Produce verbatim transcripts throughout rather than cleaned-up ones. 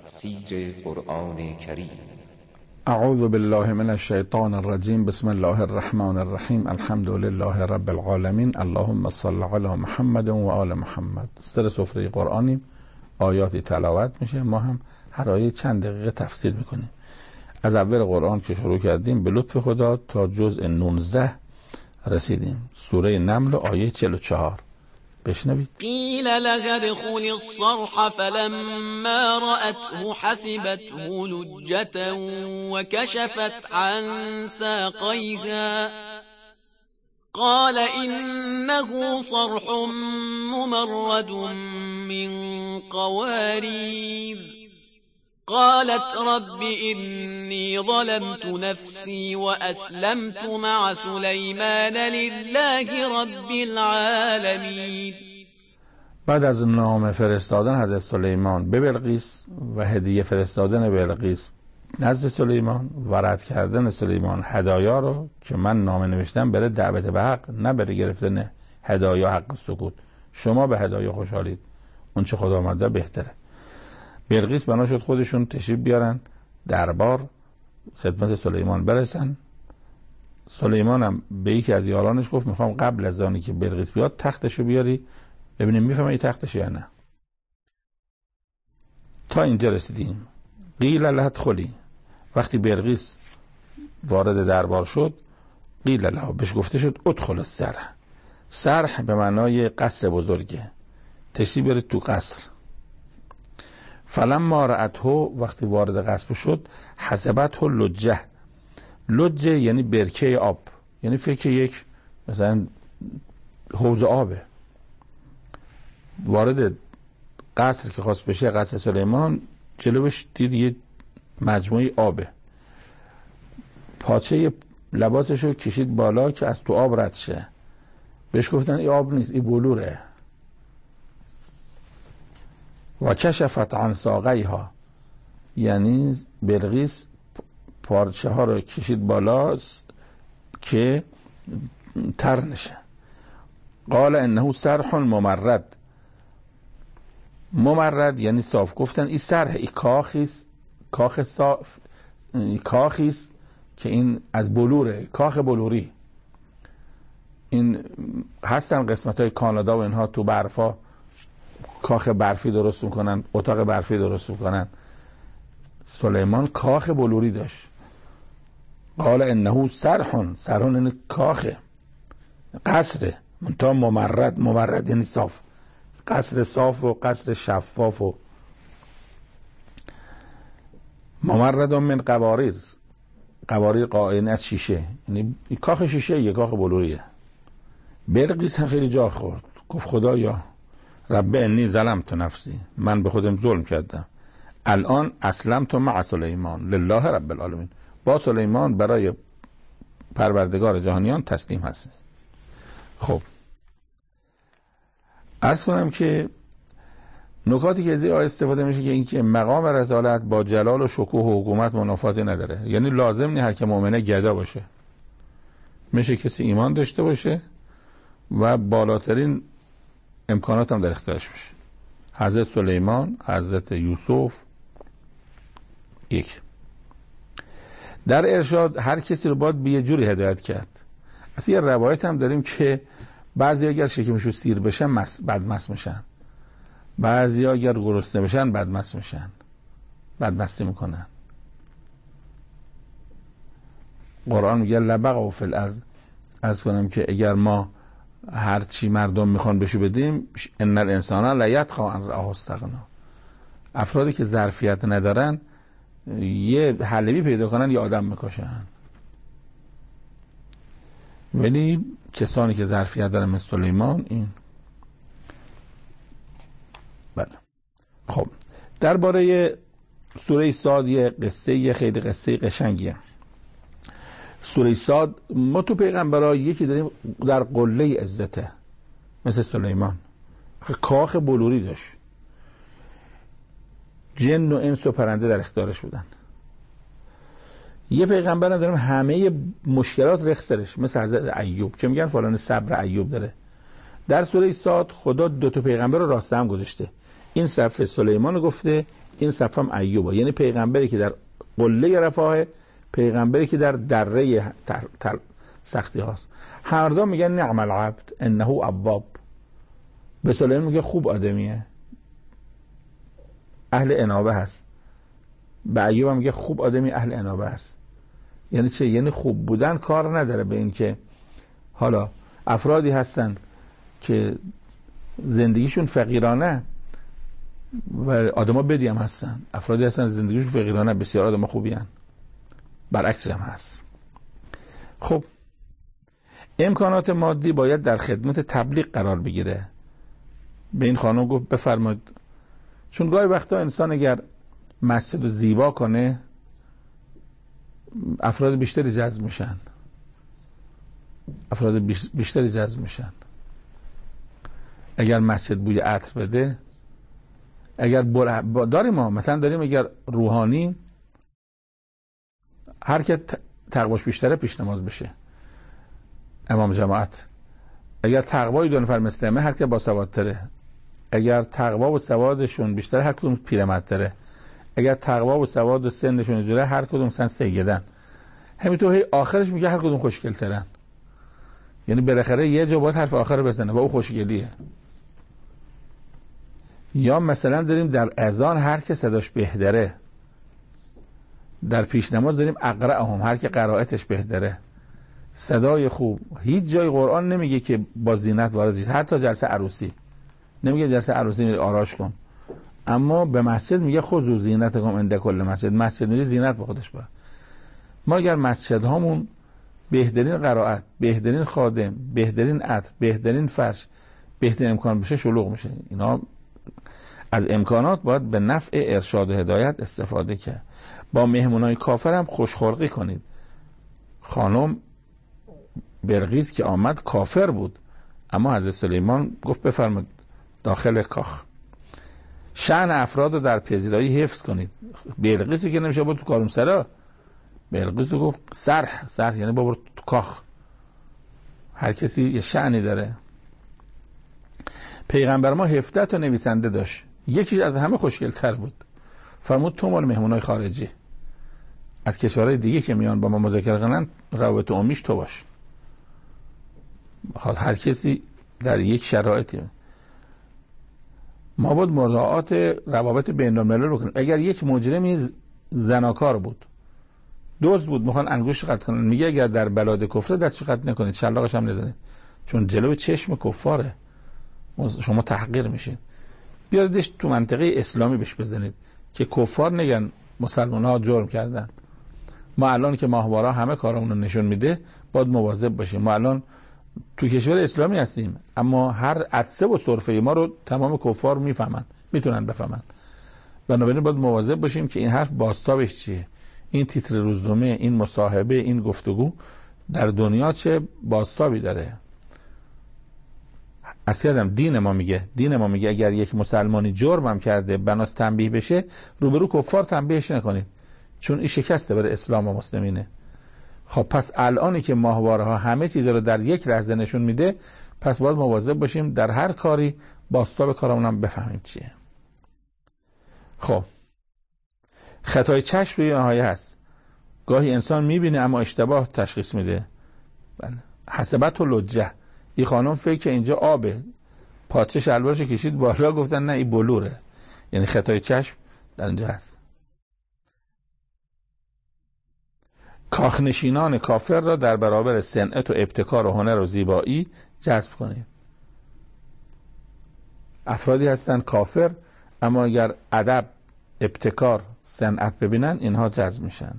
تفسیر قرآن کریم. اعوذ بالله من الشیطان الرجیم. بسم الله الرحمن الرحیم. الحمد لله رب العالمین. اللهم صل علی محمد و آل محمد. سر سفره قرآنیم، آیاتی تلاوت میشه، ما هم هر آیه چند دقیقه تفسیر میکنیم. از اول قرآن که شروع کردیم به لطف خدا تا جزء نوزده رسیدیم. سوره نمل آیه چهل و چهار. بشنوید. قیل لها ادخل الصرح فلما رأته حسبته لجة وكشفت عن ساقيها قال إنه صرح ممرد من قوارير قالت رب إني ظلمت نفسي وأسلمت مع سليمان لله رب العالمين. بعد از نامه فرستادن حضرت سلیمان به بلقیس و هدیه فرستادن بلقیس نزد سلیمان و رد کردن سلیمان هدایا رو که من نامه نوشتم بره دعوت به حق، نه بره گرفتن هدایا حق سکوت. شما به هدایا خوشحالید، اون چه خدا آمده بهتره. بلقیس بنا شد خودشون تشریف بیارن دربار خدمت سلیمان برسن. سلیمان هم به یکی از یارانش گفت میخوام قبل از آنی که بلقیس بیاد تختشو بیاری ببینیم میفهمه این تختش یا نه. تا اینجا رسیدیم. قیل لها ادخلی. وقتی بلقیس وارد دربار شد قیل لها، بهش گفته شد ادخل الصرح. صرح به معنای قصر بزرگه، تشریف بیاره تو قصر. فلما رأته، وقتی وارد قصر شد، حسبته لجه. لجه یعنی برکه آب، یعنی فکر یک مثلا حوض آبه. وارد قصر که خواست بشه، قصر سلیمان، جلوش دید یه مجموعه آبه. پاچه لباسش رو کشید بالا که از تو آب رد شه. بهش گفتن این آب نیست، این بلوره. و کشفت عن ساقیها، یعنی بلقیس پارچه ها رو کشید بالا که تر نشه. قال انه صرح ممرد. ممرد یعنی صاف. گفتن این صرح، این کاخیست، کاخ صاف، این کاخیست که این از بلوره، کاخ بلوری. این هستن قسمت های کانادا و اینها تو برفا کاخ برفی درست میکنن، اتاق برفی درست میکنن. سلیمان کاخ بلوری داشت. قال انه صرح. صرح یعنی کاخ، قصره، منتها ممرد. ممرد یعنی صاف، قصر صاف و قصر شفاف و ممرد من قواریر. قواریر قائن از شیشه، یعنی کاخ شیشه، یک کاخ بلوریه. بلقیس هم خیلی جا خورد، گفت خدایا رب انی ظلمت نفسی، من به خودم ظلم کردم. الان اسلمت مع سلیمان لله رب العالمین. با سلیمان برای پروردگار جهانیان تسلیم هست. خب عرض کنم که نکاتی که از این آیه استفاده میشه که اینکه مقام رسالت با جلال و شکوه و حکومت منافاتی نداره. یعنی لازم نیست هر که مؤمنه گدا باشه، میشه کسی ایمان داشته باشه و بالاترین امکانات هم در اختیارش باشه. حضرت سلیمان، حضرت یوسف. یک در ارشاد هر کسی رو باید به یه جوری هدایت کرد. اصلا یه روایت هم داریم که بعضی اگر شکمشو سیر بشن مس بدمست میشن، بعضی اگر گرسنه بشن بدمست میشن، بدمستی میکنن. قرآن میگه لبغوا فی الارض. عرض کنم که اگر ما هر چی مردم میخوان بشو بدیم، ان الانسان لا یطغی ان رآه استغنا. افرادی که ظرفیت ندارن یه حلبی پیدا کنن یا آدم میکشن، ولی کسانی که ظرفیت دارن مثل سلیمان این. بله. خب درباره سوره صاد یه قصه خیلی قصه قشنگیه. سوره صاد ما تو پیغمبرها یکی داریم در قله عزته مثل سلیمان، کاخ بلوری داشت، جن و انس و پرنده در اختیارش بودن. یه پیغمبر هم داریم همه مشکلات رخترش مثل حضرت ایوب که میگن فلان صبر ایوب داره. در سوره صاد خدا دو تا پیغمبر رو راست هم گذاشته. این صفحه سلیمان گفته، این صفحه هم ایوب. یعنی پیغمبری که در قله رفاه، پیغمبری که در دره تر تر سختی هاست. هر دو میگن نعم العبد انه اواب. به سلیمان میگه خوب آدمیه، اهل انابه هست. به ایوب میگه خوب آدمی، اهل انابه هست. یعنی چه؟ یعنی خوب بودن کار نداره به این که حالا افرادی هستن که زندگیشون فقیرانه و آدما بدی هم هستن، افرادی هستن زندگیشون فقیرانه بسیار آدم خوبی هستن، برعکس هم هست. خب امکانات مادی باید در خدمت تبلیغ قرار بگیره. به این خانم گفت بفرمایید، چون گاهی وقتا انسان اگر مسجد رو زیبا کنه افراد بیشتری جذب میشن، افراد بیشتری جذب میشن. اگر مسجد بوی عطر بده، اگر بر... داریم ما مثلا داریم اگر روحانی هر که تقواش بیشتره پیش نماز بشه امام جماعت، اگر تقوای دو نفر مثلمه هر که با سوادتره، اگر تقوا و سوادشون بیشتره هر کدوم پیرمردتره، اگر تقوا و سواد و سنشون جوره هر کدوم سن سیدن. همینطور هی آخرش میگه هر کدوم خوشگل‌ترن. یعنی بالاخره یه جا باید حرف آخر بزنه و او خوشگلیه. یا مثلا داریم در اذان هر که صداش بهتره، در پیش نماز داریم اقرأهم هر که قرائتش بهتره، صدای خوب. هیچ جای قرآن نمیگه که با زینت وارد شید، حتی جلسه عروسی نمیگه جلسه عروسی میری آراش کن، اما به مسجد میگه خذوا زینتکم عند کل مسجد. مسجد میری زینت به خودش بر. ما اگر مسجد هامون بهترین قرائت، بهترین خادم، بهترین عطر، بهترین فرش، بهترین امکان بشه شلوغ میشه. اینا از امکانات باید به نفع ارشاد و هدایت استفاده کرد. با مهمونای کافر هم خوشخلقی کنید. خانم بلقیس که آمد کافر بود، اما حضرت سلیمان گفت بفرمایید داخل کاخ. شأن افراد رو در پذیرایی حفظ کنید. بلقیسی که نمیشه بود تو کارمسرا، بلقیس گفت سرح سرح یعنی بابر تو کاخ. هر کسی یه شأنی داره. پیغمبر ما هفده تا نویسنده داشت، یکیش از همه خوشگل‌تر بود. فرمود تو مال مهمونای خارجی از کشورهای دیگه که میان با ما مذاکره کنن روابط عمومیش تو باش. حال هر کسی در یک شرایطی. ما باید مراعات روابط بین الملل بکنیم. اگر یک مجرمی زناکار بود، دزد بود، میخوان انگوش قطع کنن، میگه اگر در بلاد کفر دستش قطع نکنید، شلاقش هم نزنید، چون جلوی چشم کفاره، شما تحقیر میشین. بیاردش تو منطقه اسلامی بهش بزنید که کفار نگن مسلمان ها جرم کردن. ما الان که ماهواره همه کارمون رو نشون میده باید مواظب باشیم. ما الان تو کشور اسلامی هستیم، اما هر عدسه و سرفه ما رو تمام کفار میفهمن، میتونن بفهمن. بنابراین باید مواظب باشیم که این حرف بازتابش چیه، این تیتر روزنامه، این مصاحبه، این گفتگو در دنیا چه بازتابی داره. اصلا دین ما میگه دین ما میگه اگر یک مسلمانی جرمم کرده بناس تنبیه بشه، روبرو کفار تنبیهش نکنید، چون این شکسته برای اسلام و مسلمینه. خب پس الانی که ماهواره ها همه چیز رو در یک لحظه نشون میده، پس باید مواظب باشیم در هر کاری بازتاب کارمون هم بفهمیم چیه. خب خطای چشم روی آیه هست. گاهی انسان میبینه اما اشتباه تشخیص میده. بله. حسبت و لجه، این خانم فکر که اینجا آبه، پاچه شلوارش کشید بالا، گفتن نه این بلوره. یعنی خطای چشم در اینجا هست. کاخنشینان کافر را در برابر صنعت و ابتکار و هنر و زیبایی جذب کنید. افرادی هستن کافر اما اگر ادب، ابتکار، صنعت ببینن اینها جذب میشن.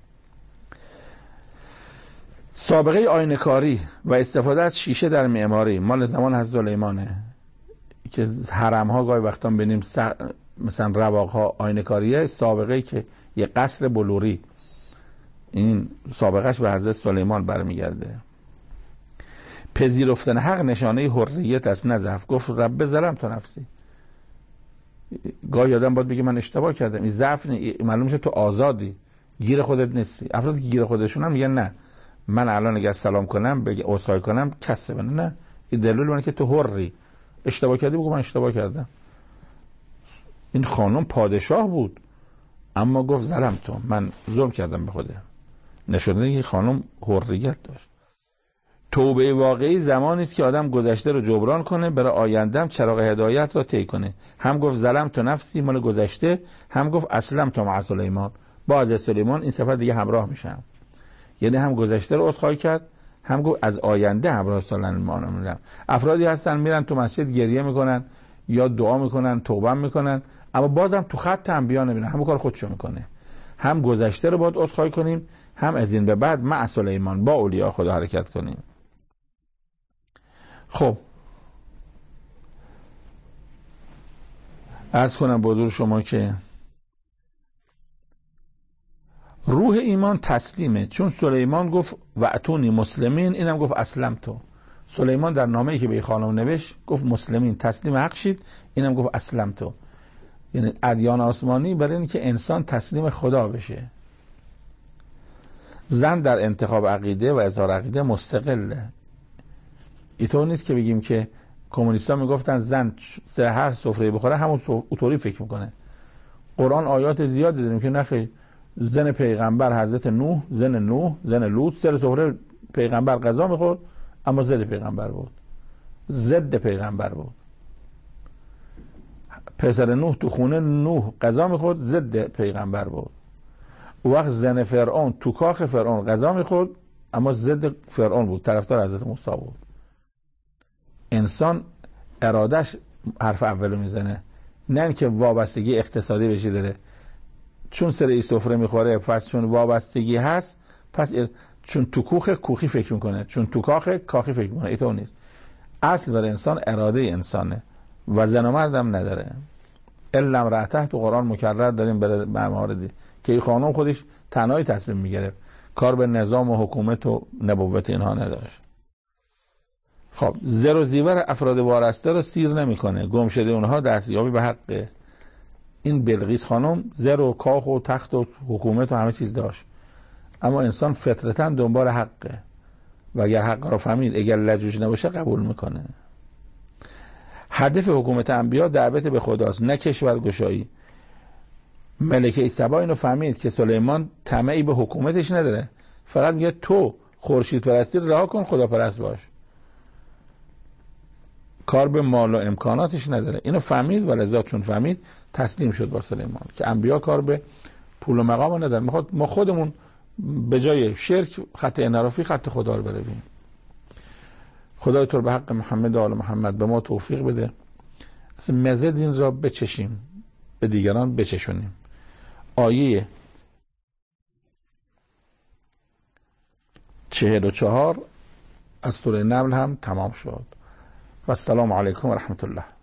سابقه آینه‌کاری و استفاده از شیشه در معماری مال زمان حضرت سلیمانه که حرم ها گاهی وقتا ببینیم س... مثلا رواق ها آینه‌کاریه. سابقه که یه قصر بلوری، این سابقهش به حضرت سلیمان برمیگرده. پذیرفتن حق نشانه حریت است نه ضعف. گفت رب ظلمت نفسی. گاهی آدم باید بگه من اشتباه کردم، این ضعف نه، معلوم میشه تو آزادی، گیر خودت نیستی. افراد که گیر خودشون هم میگن نه من الان اگر سلام کنم بگه عذرخواهی کنم کسر بنه، نه، این دلیل منه که تو حری. اشتباه کردی بگو من اشتباه کردم. این خانم پادشاه بود اما گفت ظلم تو، من ظلم کردم به خودم. نشون که خانم حریت داشت. توبه واقعی زمانی است که آدم گذشته رو جبران کنه، برای آیندهم چراغ هدایت را طی کنه. هم گفت ظلم تو نفسی مال گذشته، هم گفت اسلم تو مع سلیمان، با حضرت سلیمان این سفر دیگه همراه میشم. یعنی هم گذشته رو عذرخواهی کرد، هم گفت از آینده همراه سلیمان میرم. افرادی هستن میرن تو مسجد گریه میکنن یا دعا میکنن، توبه میکنن، اما بازم تو خط انبیا نمیرن، همون کار خودشو میکنه. هم گذشته رو باید عذرخواهی کنیم، هم از این به بعد مع سلیمان با اولیا خدا حرکت کنیم. خب عرض کنم به حضور شما که روح ایمان تسلیمه، چون سلیمان گفت و اتونی مسلمین، اینم گفت اسلم تو. سلیمان در نامه‌ای که به خانم نوشت گفت مسلمین تسلیم حق شید، اینم گفت اسلم تو. یعنی ادیان آسمانی برای این که انسان تسلیم خدا بشه. زن در انتخاب عقیده و اظهار عقیده مستقله. اینطور نیست که بگیم که کمونیست‌ها میگفتن زن هر سفره بخوره همون اونطوری فکر میکنه. قرآن آیات زیادی داریم که نخیر، زن پیغمبر حضرت نوح، زن نوح، زن لوط، سر سفره پیغمبر غذا میخورد اما ضد پیغمبر بود، ضد پیغمبر بود. پسر نوح تو خونه نوح غذا میخورد، ضد پیغمبر بود. وقت زن فرعون تو کاخ فرعون غذا میخورد اما ضد فرعون بود، طرفدار حضرت موسی بود. انسان ارادش حرف اولو میزنه، نه اینکه وابستگی اقتصادی بهش داره. چون سر ای سفره میخوره پس چون وابستگی هست، پس چون تو کوخ کوخی فکر میکنه، چون تو کاخ کاخی فکر میکنه. اینطور نیست. اصل بر انسان اراده انسانه و زن و مردم نداره. الا امرأته تو قرآن مکرر داریم به مواردی که این خانم خودش تنهایی تصمیم میگیره، کار به نظام و حکومت و نبوت اینها نداشت. خب زر و زیور افراد وارسته رو سیر نمیکنه، گم شده اونها دستیابی به حقه. این بلقیس خانم زر و کاخ و تخت و حکومت و همه چیز داشت، اما انسان فطرتاً دنبال حقه و اگر حق رو فهمید، اگر لجوج نباشه قبول میکنه. هدف حکومت انبیا دعوت به خداست، نه کشورگشایی. ملکه سبا اینو فهمید که سلیمان طمعی به حکومتش نداره، فقط میگه تو خورشید پرستی رها کن، خدا پرست باش، کار به مال و امکاناتش نداره. اینو فهمید و لذا چون فهمید تسلیم شد با سلیمان که انبیا کار به پول و مقام ندارن. میخواد ما خودمون به جای شرک خط انحرافی خط خدا رو برویم. خدای تو به حق محمد و آل محمد به ما توفیق بده، اصلا مزه دین را بچشیم، به دیگران بچشونیم. آیه چهل و چهار از سوره نمل هم تمام شد. و السلام علیکم و رحمت الله.